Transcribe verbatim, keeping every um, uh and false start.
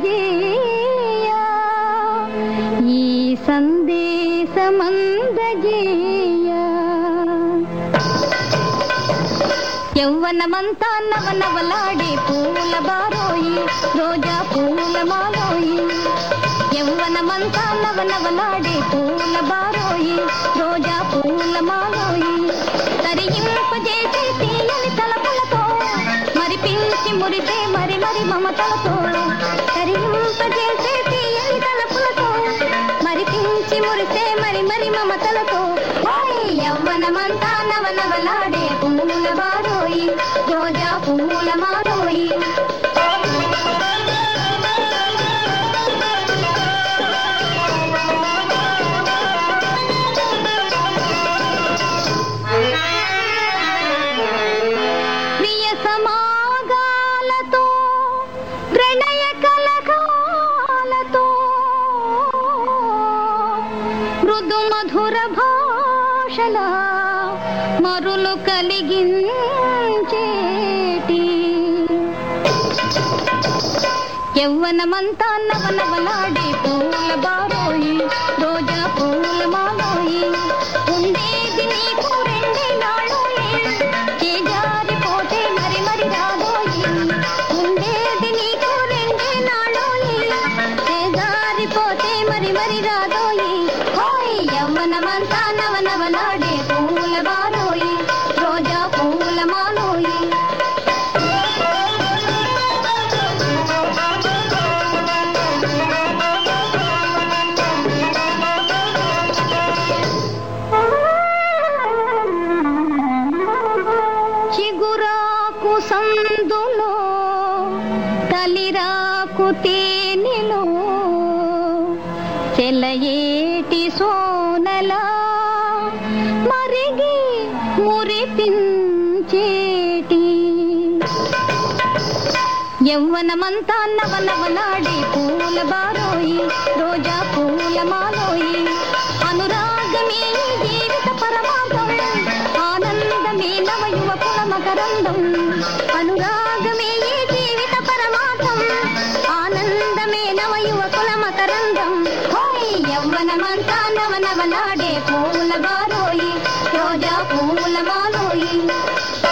అందజేయ ఈ సందేశమందజేయ యవ్వనమంతా నవనవలాడే పూల బారోయి రోజా పూల మాలోయి యవ్వనమంతా నవనవలాడే పూల బారోయి రోజా పూల మాలోయి తరింపజేసే తీయని తలపులతో మరి పిలిచి మురిసే మరి మరి మమతలతో తరింపజేసే తీయని తలపులతో మరి పిలిచి మురిసే మరి మరి మమతలతో యవ్వనమంతా నవనవలాడే పూల బారోయి రోజా పూల మాలోయి ప్రియ సమాగాలతో ప్రణయ కలకాలతో మృదు మధుర భాషల మరులు కలిగించేటి యవ్వనమంతా నవనవలాడే పూల బారోయి రోజా పూల మాలోయి ఉండేది నీకు రెండే నాళోయి చేజారిపోతే మరి మరి రాబోయి ఉండేది నీకు రెండే నాళోయి చేజారిపోతే మరి మరి రాబోయి హోయ్ యవ్వనమంతా నవనవలాడే పూల బారోయి రోజా పూల మాలోయి చిగురాకు సందులో తలిరాకు తేనెలో చెలయేటి సోనలా మరిగి మురిపించేటి యవ్వనమంతా నవనవలాడే పూల బారోయి రోజా పూల మాలోయి అనురాగమే జీవిత పరమార్థం ఆనందమే నవయువకుల మకరందం అనురాగమే జీవిత పరమార్థం ఆనందమే నవయువకుల మకరందం హోయ్ యవ్వనమంతా నవనవలాడే పూల బారోయి రోజా పూల మాలోయి